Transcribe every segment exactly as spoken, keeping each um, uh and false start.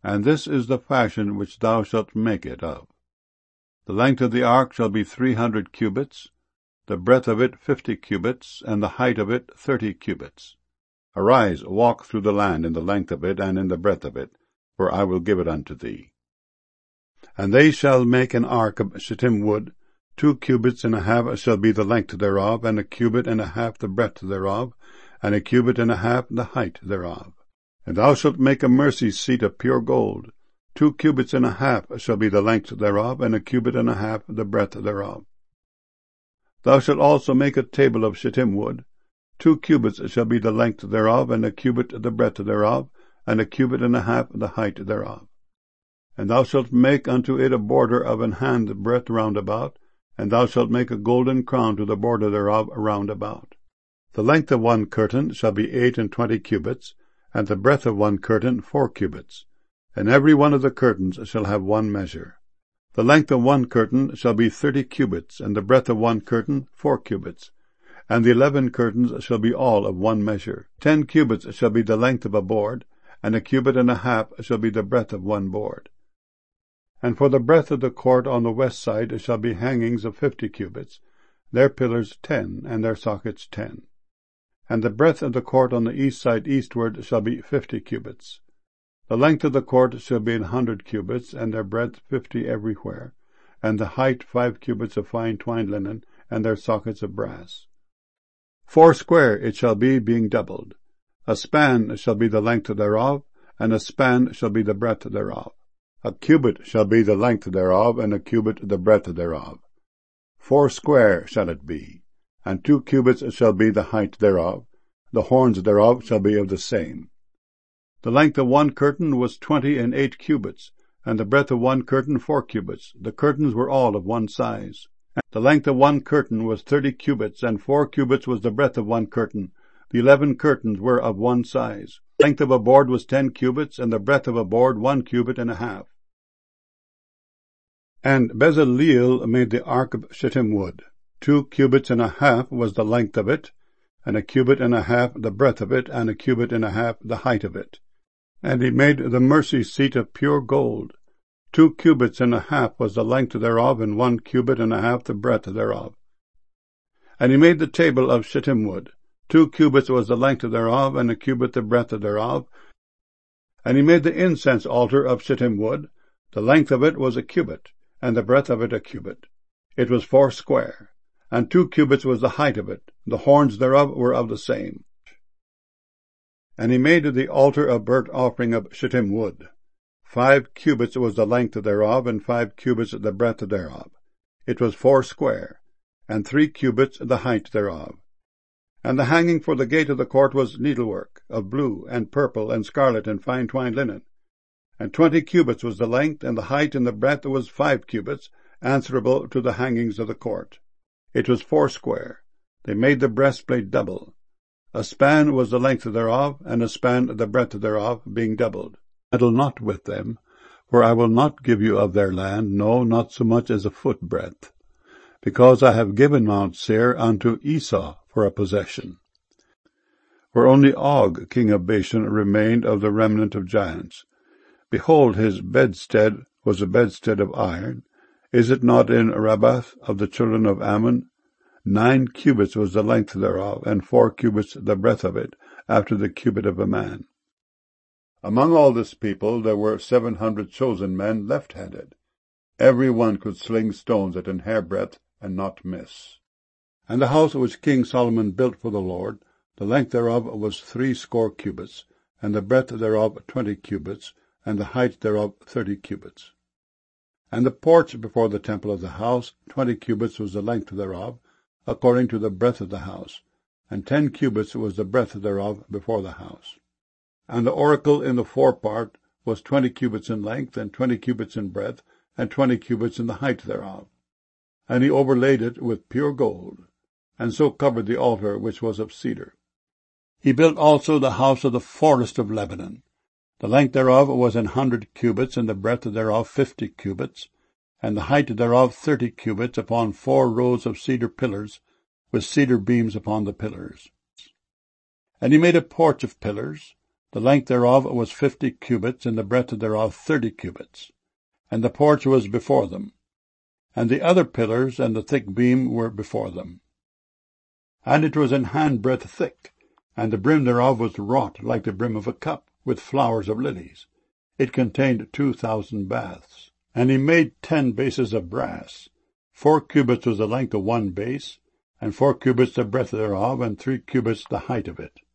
And this is the fashion which thou shalt make it of. The length of the ark shall be three hundred cubits, the breadth of it fifty cubits, and the height of it thirty cubits. Arise, walk through the land in the length of it and in the breadth of it, for I will give it unto thee. And they shall make an ark of shittim wood, two cubits and a half shall be the length thereof, and a cubit and a half the breadth thereof, and a cubit and a half the height thereof. And thou shalt make a mercy seat of pure gold, two cubits and a half shall be the length thereof, and a cubit and a half the breadth thereof. Thou shalt also make a table of shittim wood, two cubits shall be the length thereof, and a cubit the breadth thereof, and a cubit and a half the height thereof. And thou shalt make unto it a border of an hand breadth round about, and thou shalt make a golden crown to the border thereof round about. The length of one curtain shall be eight and twenty cubits, and the breadth of one curtain four cubits, and every one of the curtains shall have one measure. The length of one curtain shall be thirty cubits, and the breadth of one curtain four cubits, and the eleven curtains shall be all of one measure. Ten cubits shall be the length of a board, and a cubit and a half shall be the breadth of one board. And for the breadth of the court on the west side shall be hangings of fifty cubits, their pillars ten, and their sockets ten. And the breadth of the court on the east side eastward shall be fifty cubits. The length of the court shall be an hundred cubits, and their breadth fifty everywhere, and the height five cubits of fine twined linen, and their sockets of brass. Foursquare it shall be, being doubled. A span shall be the length thereof, and a span shall be the breadth thereof. A cubit shall be the length thereof, and a cubit the breadth thereof. Foursquare shall it be, and two cubits shall be the height thereof. The horns thereof shall be of the same. The length of one curtain was twenty and eight cubits, and the breadth of one curtain four cubits. The curtains were all of one size. The length of one curtain was thirty cubits, and four cubits was the breadth of one curtain. The eleven curtains were of one size. The length of a board was ten cubits, and the breadth of a board one cubit and a half. And Bezaleel made the ark of shittim wood. Two cubits and a half was the length of it, and a cubit and a half the breadth of it, and a cubit and a half the height of it. And he made the mercy seat of pure gold. Two cubits and a half was the length thereof, and one cubit and a half the breadth thereof. And he made the table of shittim wood. Two cubits was the length thereof, and a cubit the breadth thereof. And he made the incense altar of shittim wood. The length of it was a cubit, and the breadth of it a cubit. It was foursquare, and two cubits was the height of it. The horns thereof were of the same. And he made the altar of burnt offering of shittim wood. Five cubits was the length thereof, and five cubits the breadth thereof. It was foursquare, and three cubits the height thereof. And the hanging for the gate of the court was needlework, of blue, and purple, and scarlet, and fine twined linen. And twenty cubits was the length, and the height and the breadth was five cubits, answerable to the hangings of the court. It was foursquare. They made the breastplate double. A span was the length thereof, and a span the breadth thereof, being doubled. Meddle not with them, for I will not give you of their land, no, not so much as a foot breadth, because I have given Mount Seir unto Esau for a possession. For only Og, king of Bashan, remained of the remnant of giants. Behold, his bedstead was a bedstead of iron. Is it not in Rabbath of the children of Ammon? Nine cubits was the length thereof, and four cubits the breadth of it, after the cubit of a man. Among all this people there were seven hundred chosen men left-handed. Every one could sling stones at an hairbreadth, and not miss. And the house which King Solomon built for the Lord, the length thereof was threescore cubits, and the breadth thereof twenty cubits, and the height thereof thirty cubits. And the porch before the temple of the house, twenty cubits was the length thereof, according to the breadth of the house, and ten cubits was the breadth thereof before the house. And the oracle in the forepart was twenty cubits in length, and twenty cubits in breadth, and twenty cubits in the height thereof. And he overlaid it with pure gold, and so covered the altar which was of cedar. He built also the house of the forest of Lebanon. The length thereof was an hundred cubits, and the breadth thereof fifty cubits, and the height thereof thirty cubits, upon four rows of cedar pillars, with cedar beams upon the pillars. And he made a porch of pillars. The length thereof was fifty cubits, and the breadth thereof thirty cubits. And the porch was before them. And the other pillars and the thick beam were before them. And it was an handbreadth thick, and the brim thereof was wrought like the brim of a cup, with flowers of lilies. It contained two thousand baths. And he made ten bases of brass. Four cubits was the length of one base, and four cubits the breadth thereof, and three cubits the height of it.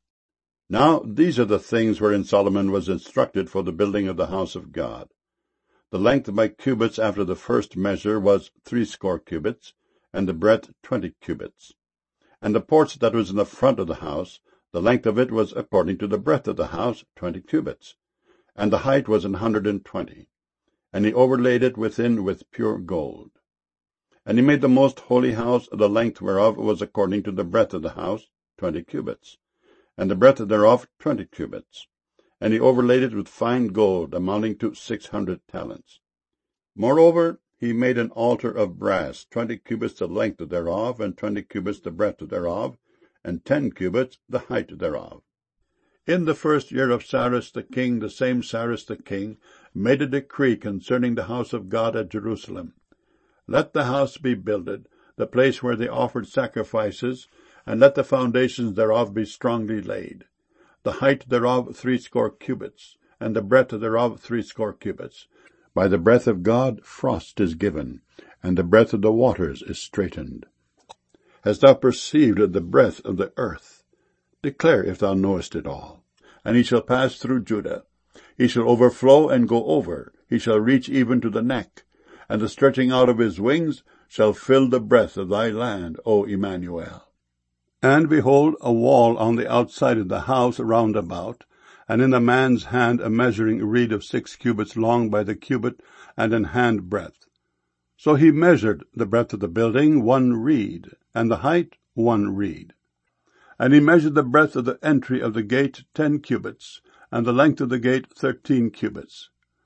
Now these are the things wherein Solomon was instructed for the building of the house of God. The length by cubits after the first measure was threescore cubits, and the breadth twenty cubits. And the porch that was in the front of the house, the length of it was according to the breadth of the house, twenty cubits, and the height was an hundred and twenty. And he overlaid it within with pure gold. And he made the most holy house, the length whereof was according to the breadth of the house, twenty cubits, and the breadth thereof twenty cubits. And he overlaid it with fine gold, amounting to six hundred talents. Moreover, he made an altar of brass, twenty cubits the length thereof, and twenty cubits the breadth thereof, and ten cubits the height thereof. In the first year of Cyrus the king, the same Cyrus the king, made a decree concerning the house of God at Jerusalem. Let the house be builded, the place where they offered sacrifices, and let the foundations thereof be strongly laid. The height thereof threescore cubits, and the breadth thereof threescore cubits. By the breath of God frost is given, and the breadth of the waters is straitened. Hast thou perceived the breadth of the earth? Declare if thou knowest it all. And he shall pass through Judah. He shall overflow and go over. He shall reach even to the neck. And the stretching out of his wings shall fill the breadth of thy land, O Emmanuel. And behold, a wall on the outside of the house round about, and in the man's hand a measuring reed of six cubits long by the cubit, and an hand breadth. So he measured the breadth of the building one reed, and the height one reed. And he measured the breadth of the entry of the gate ten cubits, and the length of the gate thirteen cubits.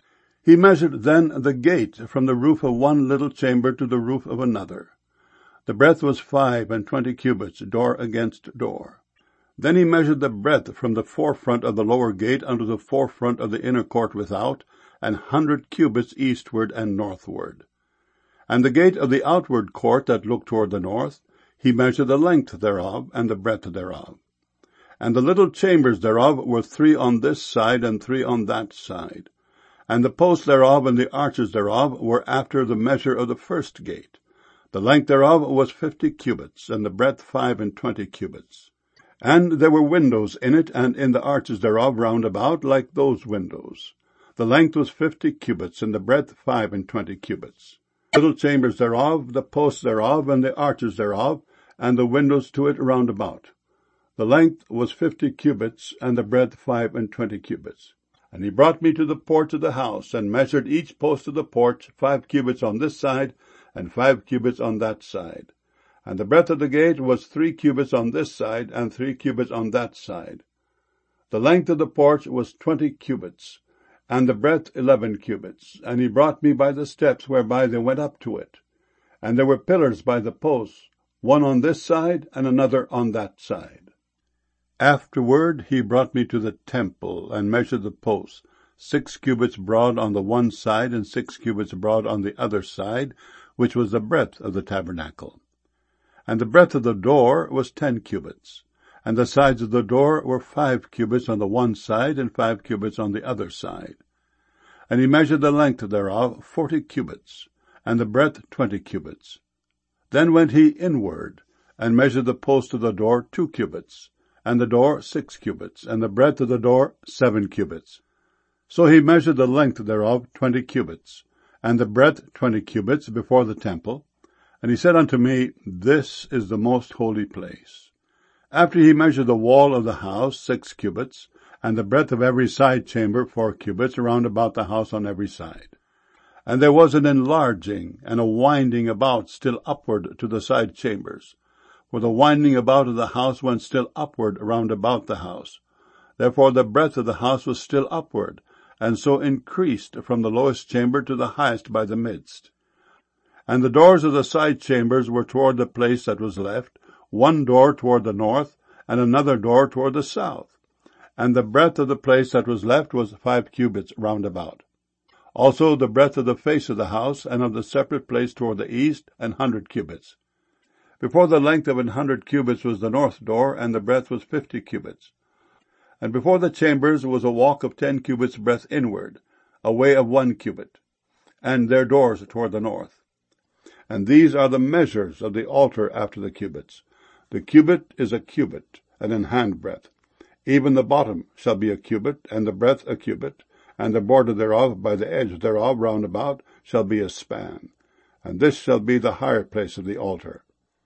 He measured then the gate from the roof of one little chamber to the roof of another. The breadth was five and twenty cubits, door against door. Then he measured the breadth from the forefront of the lower gate unto the forefront of the inner court without, an hundred cubits eastward and northward. And the gate of the outward court that looked toward the north, he measured the length thereof, and the breadth thereof. And the little chambers thereof were three on this side, and three on that side. And the posts thereof and the arches thereof were after the measure of the first gate. The length thereof was fifty cubits, and the breadth five and twenty cubits. And there were windows in it, and in the arches thereof round about, like those windows. The length was fifty cubits, and the breadth five and twenty cubits. Little chambers thereof, the posts thereof, and the arches thereof, and the windows to it round about. The length was fifty cubits, and the breadth five and twenty cubits. And he brought me to the porch of the house, and measured each post of the porch, five cubits on this side, and five cubits on that side. And the breadth of the gate was three cubits on this side, and three cubits on that side. The length of the porch was twenty cubits, and the breadth eleven cubits. And he brought me by the steps whereby they went up to it. And there were pillars by the posts, one on this side, and another on that side. Afterward he brought me to the temple, and measured the posts, six cubits broad on the one side, and six cubits broad on the other side, which was the breadth of the tabernacle. And the breadth of the door was ten cubits, and the sides of the door were five cubits on the one side, and five cubits on the other side. And he measured the length thereof forty cubits, and the breadth twenty cubits. Then went he inward, and measured the post of the door two cubits, and the door six cubits, and the breadth of the door seven cubits. So he measured the length thereof twenty cubits, and the breadth twenty cubits before the temple. And he said unto me, This is the most holy place. After he measured the wall of the house six cubits, and the breadth of every side chamber four cubits, round about the house on every side. And there was an enlarging and a winding about still upward to the side chambers. For the winding about of the house went still upward round about the house. Therefore the breadth of the house was still upward, and so increased from the lowest chamber to the highest by the midst. And the doors of the side chambers were toward the place that was left, one door toward the north, and another door toward the south. And the breadth of the place that was left was five cubits round about. Also the breadth of the face of the house, and of the separate place toward the east, an hundred cubits. Before the length of an hundred cubits was the north door, and the breadth was fifty cubits. And before the chambers was a walk of ten cubits breadth inward, a way of one cubit, and their doors toward the north. And these are the measures of the altar after the cubits. The cubit is a cubit, and an handbreadth. Even the bottom shall be a cubit, and the breadth a cubit, and the border thereof by the edge thereof round about shall be a span. And this shall be the higher place of the altar.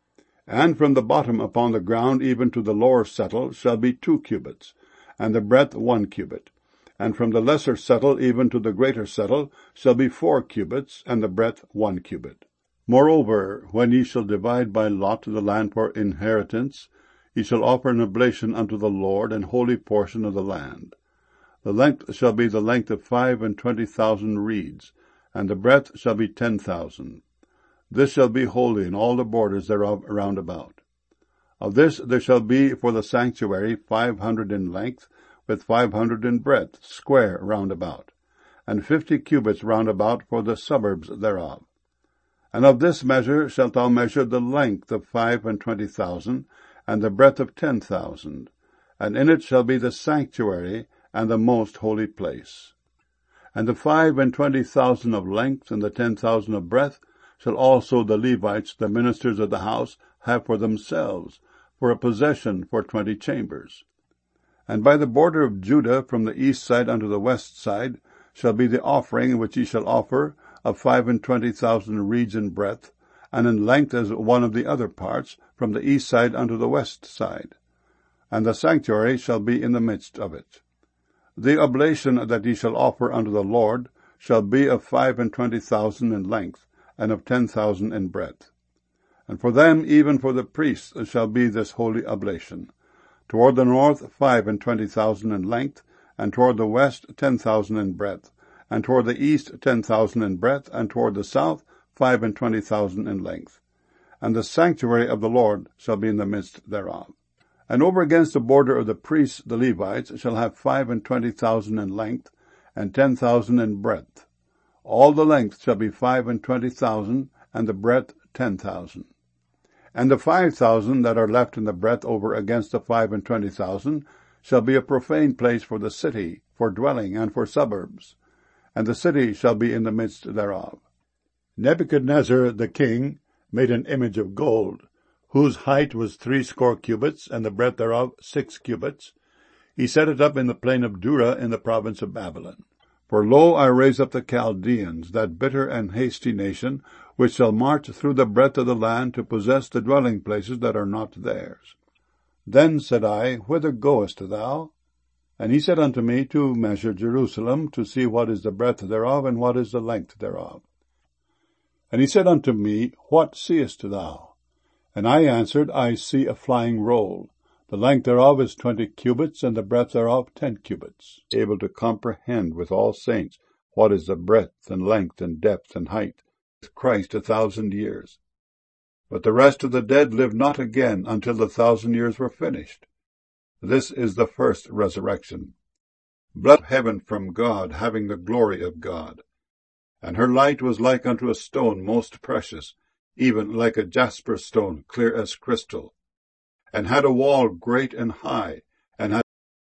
And from the bottom upon the ground even to the lower settle shall be two cubits, and the breadth one cubit. And from the lesser settle even to the greater settle shall be four cubits, and the breadth one cubit. Moreover, when ye shall divide by lot the land for inheritance, ye shall offer an oblation unto the Lord, an holy portion of the land. The length shall be the length of five and twenty thousand reeds, and the breadth shall be ten thousand. This shall be holy in all the borders thereof round about. Of this there shall be for the sanctuary five hundred in length, with five hundred in breadth, square round about, and fifty cubits round about for the suburbs thereof. And of this measure shalt thou measure the length of five and twenty thousand, and the breadth of ten thousand, and in it shall be the sanctuary and the most holy place. And the five and twenty thousand of length, and the ten thousand of breadth, shall also the Levites, the ministers of the house, have for themselves, for a possession for twenty chambers. And by the border of Judah, from the east side unto the west side, shall be the offering which ye shall offer, of five and twenty thousand reeds in breadth, and in length as one of the other parts, from the east side unto the west side. And the sanctuary shall be in the midst of it. The oblation that ye shall offer unto the Lord shall be of five and twenty thousand in length, and of ten thousand in breadth. And for them, even for the priests, shall be this holy oblation. Toward the north five and twenty thousand in length, and toward the west ten thousand in breadth, and toward the east ten thousand in breadth, and toward the south five and twenty thousand in length. And the sanctuary of the Lord shall be in the midst thereof. And over against the border of the priests the Levites shall have five and twenty thousand in length, and ten thousand in breadth. All the length shall be five and twenty thousand, and the breadth ten thousand. And the five thousand that are left in the breadth over against the five and twenty thousand shall be a profane place for the city, for dwelling, and for suburbs. And the city shall be in the midst thereof. Nebuchadnezzar the king made an image of gold, whose height was threescore cubits, and the breadth thereof six cubits. He set it up in the plain of Dura in the province of Babylon. For lo, I raise up the Chaldeans, that bitter and hasty nation, which shall march through the breadth of the land to possess the dwelling places that are not theirs. Then said I, Whither goest thou? And he said unto me, To measure Jerusalem, to see what is the breadth thereof, and what is the length thereof. And he said unto me, What seest thou? And I answered, I see a flying roll. The length thereof is twenty cubits, and the breadth thereof ten cubits. Able to comprehend with all saints what is the breadth and length and depth and height, with Christ a thousand years. But the rest of the dead lived not again until the thousand years were finished. This is the first resurrection. Blood heaven from God, having the glory of God. And her light was like unto a stone most precious, even like a jasper stone, clear as crystal, and had a wall great and high, and had